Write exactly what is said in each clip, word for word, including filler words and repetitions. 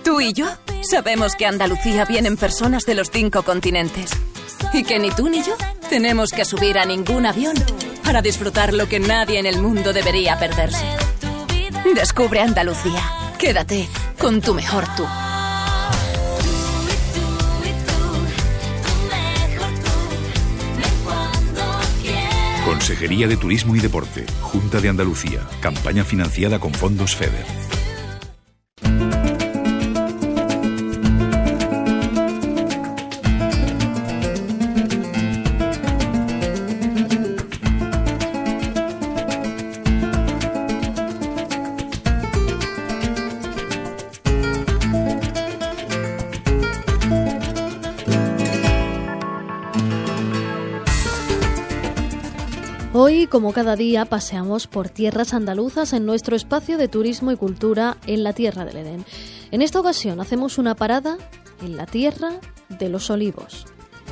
Tú y yo sabemos que a Andalucía vienen personas de los cinco continentes y que ni tú ni yo tenemos que subir a ningún avión para disfrutar lo que nadie en el mundo debería perderse. Descubre Andalucía. Quédate con tu mejor tú. Consejería de Turismo y Deporte, Junta de Andalucía, campaña financiada con fondos FEDER. Hoy, como cada día, paseamos por tierras andaluzas en nuestro espacio de turismo y cultura en la Tierra del Edén. En esta ocasión hacemos una parada en la Tierra de los Olivos.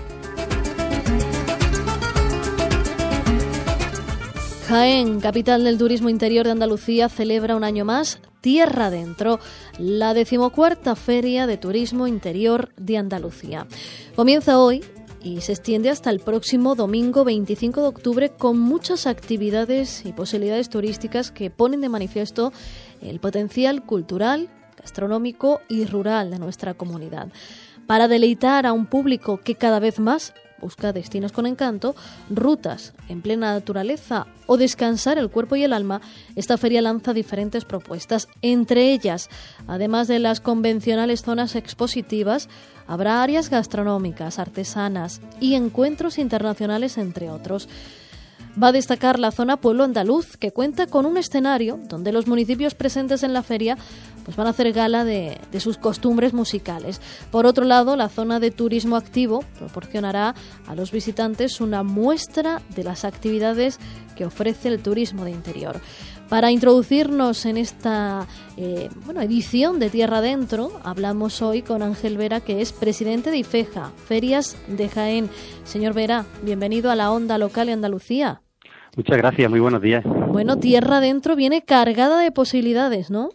Jaén, capital del turismo interior de Andalucía, celebra un año más Tierra Adentro, la decimocuarta Feria de Turismo Interior de Andalucía. Comienza hoy y se extiende hasta el próximo domingo veinticinco de octubre, con muchas actividades y posibilidades turísticas que ponen de manifiesto el potencial cultural, gastronómico y rural de nuestra comunidad. Para deleitar a un público que cada vez más busca destinos con encanto, rutas en plena naturaleza o descansar el cuerpo y el alma, esta feria lanza diferentes propuestas. Entre ellas, además de las convencionales zonas expositivas, habrá áreas gastronómicas, artesanas y encuentros internacionales, entre otros. Va a destacar la zona Pueblo Andaluz, que cuenta con un escenario donde los municipios presentes en la feria pues van a hacer gala de, de sus costumbres musicales. Por otro lado, la zona de turismo activo proporcionará a los visitantes una muestra de las actividades que ofrece el turismo de interior. Para introducirnos en esta eh, bueno, edición de Tierra Adentro, hablamos hoy con Ángel Vera, que es presidente de IFEJA, Ferias de Jaén. Señor Vera, bienvenido a la Onda Local de Andalucía. Muchas gracias, muy buenos días. Bueno, Tierra Adentro viene cargada de posibilidades, ¿no?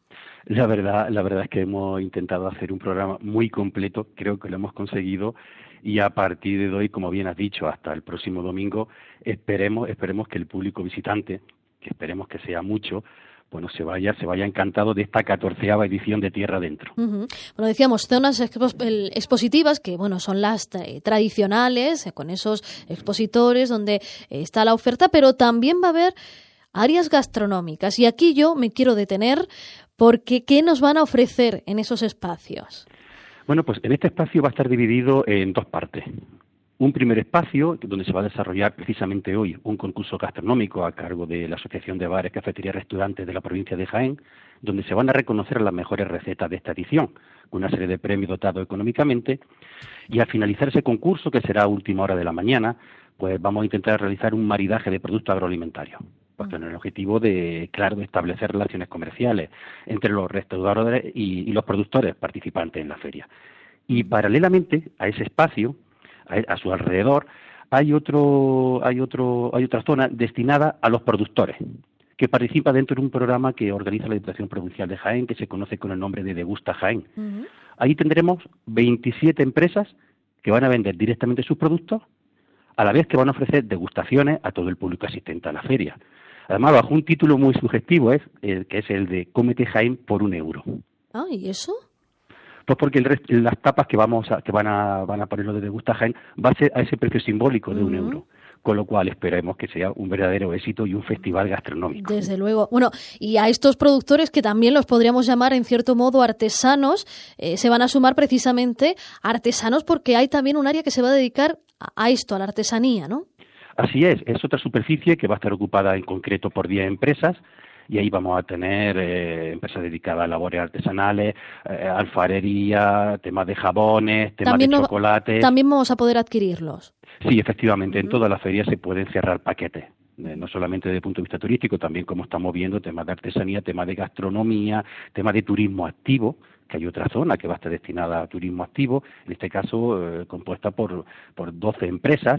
La verdad, la verdad es que hemos intentado hacer un programa muy completo, creo que lo hemos conseguido, y a partir de hoy, como bien has dicho, hasta el próximo domingo, esperemos, esperemos que el público visitante, que esperemos que sea mucho, bueno, se vaya, se vaya encantado de esta catorceava edición de Tierra Adentro. Uh-huh. Bueno, decíamos, zonas expo- expositivas, que bueno, son las eh, tradicionales, eh, con esos expositores donde eh, está la oferta, pero también va a haber áreas gastronómicas. Y aquí yo me quiero detener, porque ¿qué nos van a ofrecer en esos espacios? Bueno, pues en este espacio va a estar dividido en dos partes. Un primer espacio donde se va a desarrollar precisamente hoy un concurso gastronómico a cargo de la Asociación de Bares, Cafeterías y Restaurantes de la provincia de Jaén, donde se van a reconocer las mejores recetas de esta edición, con una serie de premios dotados económicamente. Y al finalizar ese concurso, que será a última hora de la mañana, pues vamos a intentar realizar un maridaje de productos agroalimentarios, pues con el objetivo de, claro, de establecer relaciones comerciales entre los restauradores y, y los productores participantes en la feria. Y paralelamente a ese espacio, a su alrededor, hay otro, hay otro, hay otra zona destinada a los productores, que participa dentro de un programa que organiza la Diputación Provincial de Jaén, que se conoce con el nombre de Degusta Jaén. Uh-huh. Ahí tendremos veintisiete empresas que van a vender directamente sus productos, a la vez que van a ofrecer degustaciones a todo el público asistente a la feria. Además, bajo un título muy sugestivo, es el, que es el de Cómete Jaén por un euro. Ah, ¿y eso? Pues porque el resto, las tapas que vamos a, que van a van a ponerlo de Degusta Jaén va a ser a ese precio simbólico de uh-huh. un euro, con lo cual esperemos que sea un verdadero éxito y un festival gastronómico. Desde luego. Bueno, y a estos productores, que también los podríamos llamar en cierto modo artesanos, eh, se van a sumar precisamente artesanos, porque hay también un área que se va a dedicar a, a esto, a la artesanía, ¿no? Así es, es otra superficie que va a estar ocupada en concreto por diez empresas. Y ahí vamos a tener eh, empresas dedicadas a labores artesanales, eh, alfarería, temas de jabones, temas también de no, chocolates. También vamos a poder adquirirlos. Sí, efectivamente, uh-huh. en toda la feria se pueden cerrar paquetes, eh, uh-huh. no solamente desde el punto de vista turístico, también como estamos viendo, temas de artesanía, temas de gastronomía, temas de turismo activo, que hay otra zona que va a estar destinada a turismo activo, en este caso eh, compuesta por, por doce empresas.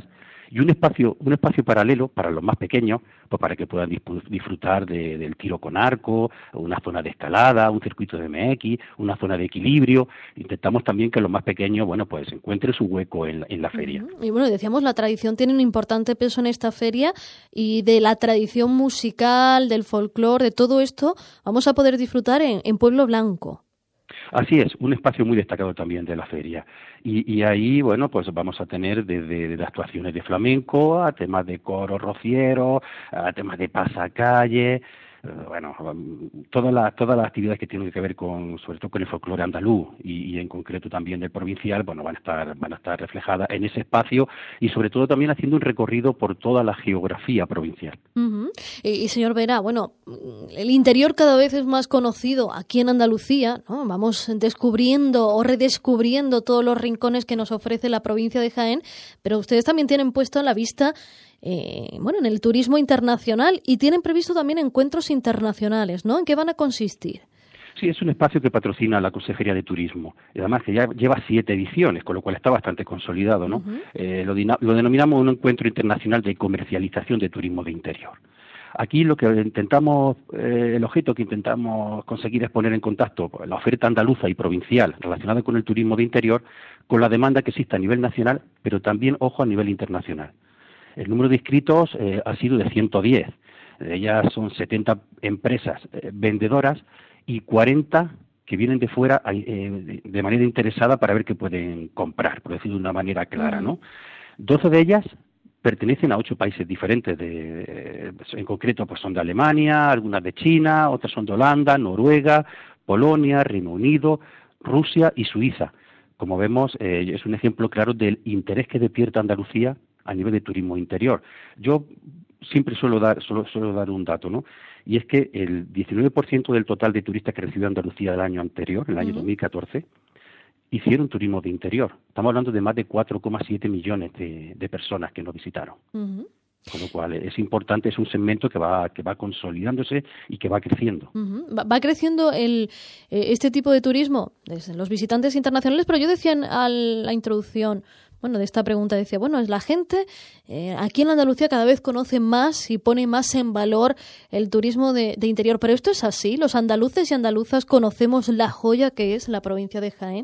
y un espacio un espacio paralelo para los más pequeños, pues para que puedan disfrutar de, del tiro con arco, una zona de escalada, un circuito de M X, una zona de equilibrio. Intentamos también que los más pequeños, bueno, pues encuentren su hueco en, en la feria. Uh-huh. Y bueno, decíamos, la tradición tiene un importante peso en esta feria, y de la tradición musical, del folclore, de todo esto, vamos a poder disfrutar en, en Pueblo Blanco. Así es, un espacio muy destacado también de la feria. Y, y ahí, bueno, pues vamos a tener desde, desde actuaciones de flamenco a temas de coro rociero, a temas de pasacalle, bueno, todas las todas las actividades que tienen que ver con, sobre todo con el folclore andaluz y, y en concreto también del provincial, bueno, van a estar van a estar reflejadas en ese espacio, y sobre todo también haciendo un recorrido por toda la geografía provincial. Uh-huh. Y, y señor Vera, bueno, el interior cada vez es más conocido aquí en Andalucía, ¿no? Vamos descubriendo o redescubriendo todos los rincones que nos ofrece la provincia de Jaén, pero ustedes también tienen puesto en la vista Eh, bueno, en el turismo internacional, y tienen previsto también encuentros internacionales, ¿no? ¿En qué van a consistir? Sí, es un espacio que patrocina la Consejería de Turismo, y además que ya lleva siete ediciones, con lo cual está bastante consolidado, ¿no? Uh-huh. Eh, lo, lo denominamos un encuentro internacional de comercialización de turismo de interior. Aquí lo que intentamos, eh, el objeto que intentamos conseguir es poner en contacto la oferta andaluza y provincial relacionada con el turismo de interior con la demanda que existe a nivel nacional, pero también, ojo, a nivel internacional. El número de inscritos eh, ha sido de ciento diez. De ellas son setenta empresas eh, vendedoras y cuarenta que vienen de fuera eh, de manera interesada para ver qué pueden comprar, por decirlo de una manera clara, ¿no? doce de ellas pertenecen a ocho países diferentes. De, eh, en concreto, pues son de Alemania, algunas de China, otras son de Holanda, Noruega, Polonia, Reino Unido, Rusia y Suiza. Como vemos, eh, es un ejemplo claro del interés que despierta Andalucía a nivel de turismo interior. Yo siempre suelo dar suelo, suelo dar un dato, ¿no? Y es que el diecinueve por ciento del total de turistas que recibió Andalucía el año anterior, el año uh-huh. dos mil catorce, hicieron turismo de interior. Estamos hablando de más de cuatro coma siete millones de, de personas que nos visitaron. Uh-huh. Con lo cual es importante, es un segmento que va que va consolidándose y que va creciendo. Uh-huh. Va, va creciendo el eh, este tipo de turismo, desde los visitantes internacionales, pero yo decía a la introducción, bueno, de esta pregunta, decía, bueno, es la gente eh, aquí en Andalucía cada vez conoce más y pone más en valor el turismo de, de interior, pero esto es así, los andaluces y andaluzas conocemos la joya que es la provincia de Jaén.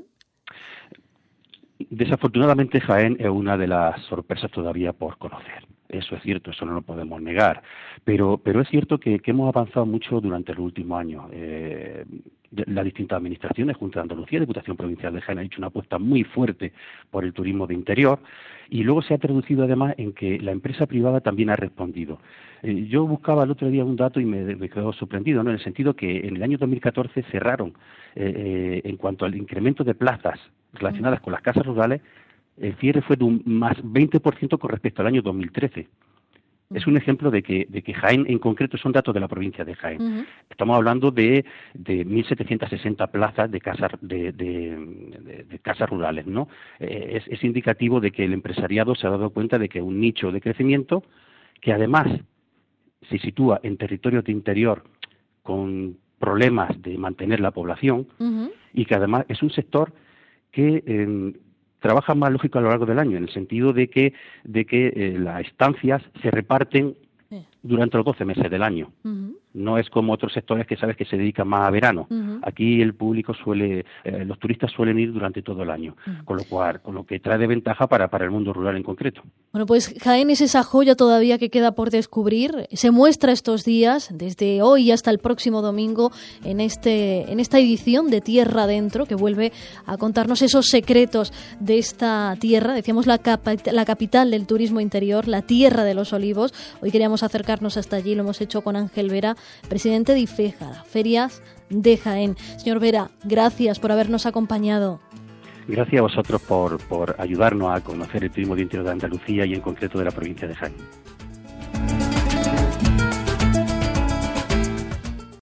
Desafortunadamente Jaén es una de las sorpresas todavía por conocer. Eso es cierto, eso no lo podemos negar, pero pero es cierto que, que hemos avanzado mucho durante los últimos años. Eh, las distintas administraciones, Junta de Andalucía, Diputación Provincial de Jaén, han hecho una apuesta muy fuerte por el turismo de interior, y luego se ha traducido además en que la empresa privada también ha respondido. Eh, yo buscaba el otro día un dato y me, me quedó sorprendido, ¿no? En el sentido que en el año dos mil catorce cerraron, eh, eh, en cuanto al incremento de plazas relacionadas con las casas rurales, el cierre fue de un más veinte por ciento con respecto al año dos mil trece. Es un ejemplo de que, de que Jaén, en concreto, son datos de la provincia de Jaén. Uh-huh. Estamos hablando de, de mil setecientas sesenta plazas de casas de, de, de, de casas rurales, ¿no? Eh, es, es indicativo de que el empresariado se ha dado cuenta de que un nicho de crecimiento que además se sitúa en territorios de interior con problemas de mantener la población, uh-huh. y que además es un sector que eh, trabaja más lógico a lo largo del año, en el sentido de que de que eh, las estancias se reparten sí. durante los doce meses del año. Uh-huh. No es como otros sectores que sabes que se dedican más a verano. Uh-huh. Aquí el público suele, eh, los turistas suelen ir durante todo el año, uh-huh. con lo cual, con lo que trae de ventaja para, para el mundo rural en concreto. Bueno, pues Jaén es esa joya todavía que queda por descubrir. Se muestra estos días, desde hoy hasta el próximo domingo, en este, en esta edición de Tierra Adentro, que vuelve a contarnos esos secretos de esta tierra. Decíamos la, capa, la capital del turismo interior, la tierra de los olivos. Hoy queríamos acercarnos hasta allí, lo hemos hecho con Ángel Vera, presidente de IFEJA, Ferias de Jaén. Señor Vera, gracias por habernos acompañado. Gracias a vosotros por, por ayudarnos a conocer el turismo de interior de Andalucía y en concreto de la provincia de Jaén.